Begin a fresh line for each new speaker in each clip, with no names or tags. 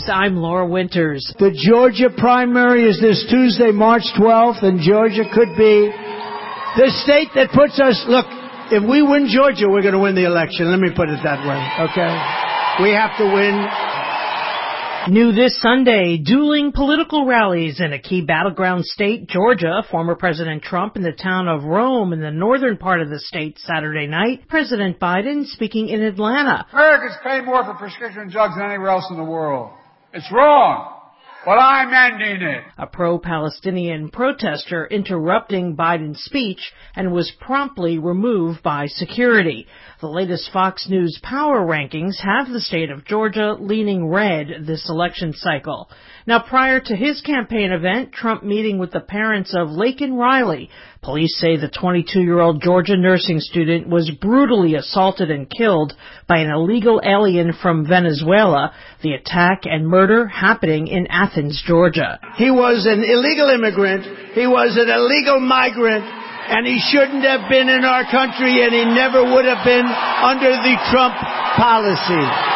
I'm Laura Winters.
The Georgia primary is this Tuesday, March 12th, and Georgia could be the state that puts us... Look, if we win Georgia, we're going to win the election. Let me put it that way, okay? We have to win.
New this Sunday, dueling political rallies in a key battleground state, Georgia. Former President Trump in the town of Rome in the northern part of the state Saturday night. President Biden speaking in Atlanta.
Americans pay more for prescription drugs than anywhere else in the world. It's wrong. But I'm ending it.
A pro-Palestinian protester interrupting Biden's speech and was promptly removed by security. The latest Fox News power rankings have the state of Georgia leaning red this election cycle. Now, prior to his campaign event, Trump meeting with the parents of Laken Riley. Police say the 22-year-old Georgia nursing student was brutally assaulted and killed by an illegal alien from Venezuela. The attack and murder happening in Athens, Georgia.
He was an illegal immigrant. He was an illegal migrant. And he shouldn't have been in our country, and he never would have been under the Trump policy.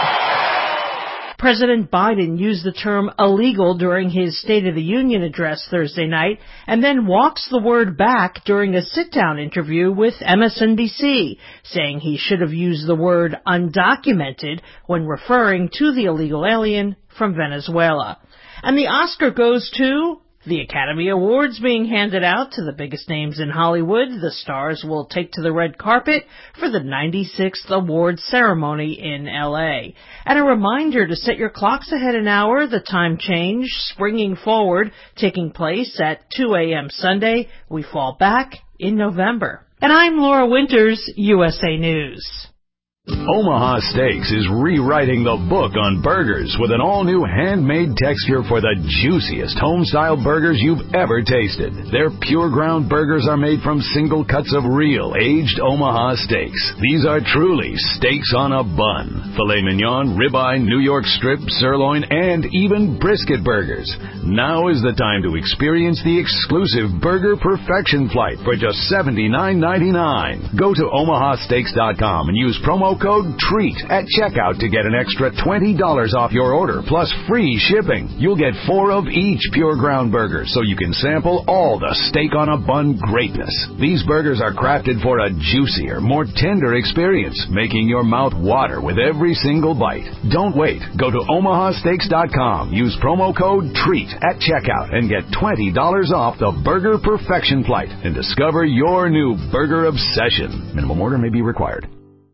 President Biden used the term illegal during his State of the Union address Thursday night and then walks the word back during a sit-down interview with MSNBC, saying he should have used the word undocumented when referring to the illegal alien from Venezuela. And the Oscar goes to... the Academy Awards being handed out to the biggest names in Hollywood. The stars will take to the red carpet for the 96th awards ceremony in L.A. And a reminder to set your clocks ahead an hour. The time change, springing forward, taking place at 2 a.m. Sunday. We fall back in November. And I'm Laura Winters, USA News.
Omaha Steaks is rewriting the book on burgers with an all-new handmade texture for the juiciest home-style burgers you've ever tasted. Their pure ground burgers are made from single cuts of real, aged Omaha steaks. These are truly steaks on a bun. Filet mignon, ribeye, New York strip, sirloin, and even brisket burgers. Now is the time to experience the exclusive Burger Perfection Flight for just $79.99. Go to omahasteaks.com and use promo code TREAT at checkout to get an extra $20 off your order, plus free shipping. You'll get 4 of each pure ground burger, so you can sample all the steak on a bun greatness. These burgers are crafted for a juicier, more tender experience, making your mouth water with every single bite. Don't wait. Go to omahasteaks.com, use promo code TREAT at checkout, and get $20 off the Burger Perfection Flight and discover your new burger obsession. Minimum order may be required.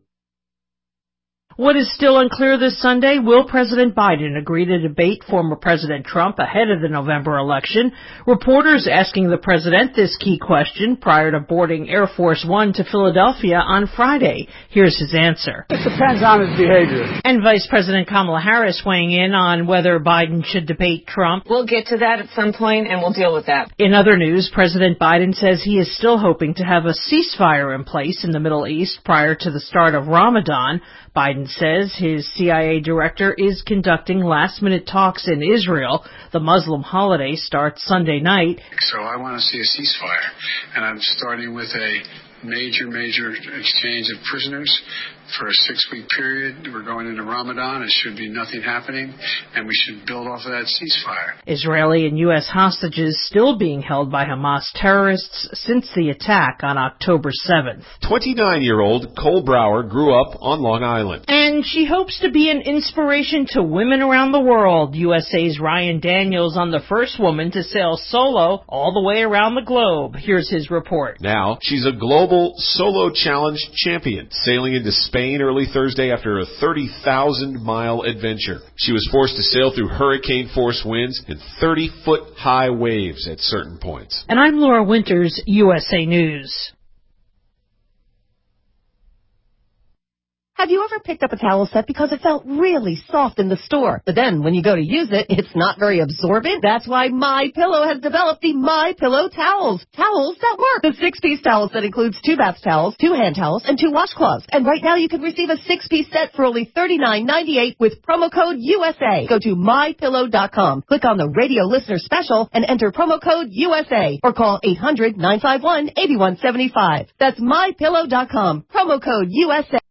What is still unclear this Sunday, will President Biden agree to debate former President Trump ahead of the November election? Reporters asking the president this key question prior to boarding Air Force One to Philadelphia on Friday. Here's his answer.
It depends on his behavior.
And Vice President Kamala Harris weighing in on whether Biden should debate Trump.
We'll get to that at some point, and we'll deal with that.
In other news, President Biden says he is still hoping to have a ceasefire in place in the Middle East prior to the start of Ramadan. Biden says his CIA director is conducting last-minute talks in Israel. The Muslim holiday starts Sunday night.
So I want to see a ceasefire, and I'm starting with a major exchange of prisoners for a 6-week period. We're going into Ramadan. It should be nothing happening, and we should build off of that ceasefire.
Israeli and U.S. hostages still being held by Hamas terrorists since the attack on October 7th.
29-year-old Cole Brower grew up on Long Island.
And she hopes to be an inspiration to women around the world. USA's Ryan Daniels on the first woman to sail solo all the way around the globe. Here's his report.
Now, she's a global solo challenge champion, sailing into Spain early Thursday after a 30,000-mile adventure. She was forced to sail through hurricane-force winds and 30-foot-high waves at certain points.
And I'm Laura Winters, USA News.
Have you ever picked up a towel set because it felt really soft in the store, but then when you go to use it, it's not very absorbent? That's why MyPillow has developed the MyPillow towels. Towels that work. The 6-piece towel set includes 2 bath towels, 2 hand towels, and 2 washcloths. And right now you can receive a 6-piece set for only $39.98 with promo code USA. Go to MyPillow.com, click on the radio listener special, and enter promo code USA, or call 800-951-8175. That's MyPillow.com, promo code USA.